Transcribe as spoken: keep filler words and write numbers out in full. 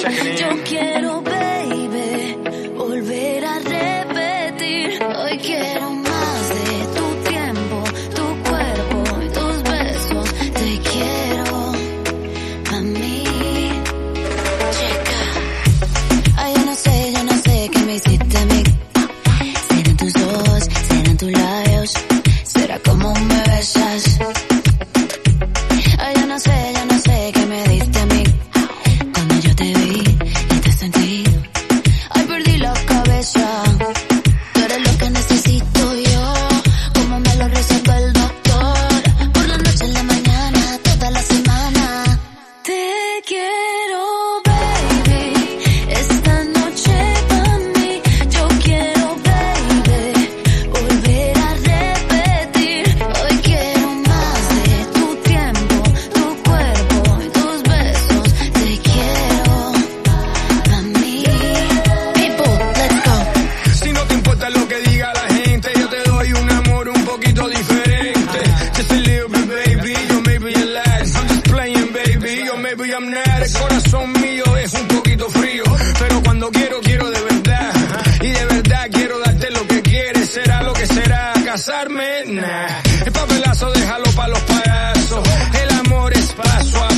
Yo quiero, baby, volver a repetir. Hoy quiero más de tu tiempo, tu cuerpo y tus besos. Te quiero a mí. Checa. Ay, yo no sé, yo no sé qué me hiciste a mí. Serán tus ojos, serán tus labios, será como me besas. Ay, yo no sé, yo no sé qué me diste a mí. Cuando yo te vi y te sentí, ay, perdí la cabeza. Tú eres lo que necesito yo, como me lo recetó el doctor. Por la noche, en la mañana, toda la semana. Te quiero, baby, esta noche pa' mí. Yo quiero, baby, volver a repetir. Hoy quiero más de tu tiempo, tu cuerpo y tus besos. Te quiero a mí. People, let's go. Si no te importa lo que diga la gente, yo te doy un amor un poquito diferente. Just a little bit, baby, yo maybe you like. I'm just playing, baby, yo maybe I'm not. El corazón mío es un poquito frío, pero cuando quiero, quiero de verdad. Y de verdad quiero darte lo que quieres. Será lo que será, casarme, nah. El papelazo déjalo pa' los payasos. El amor es paso a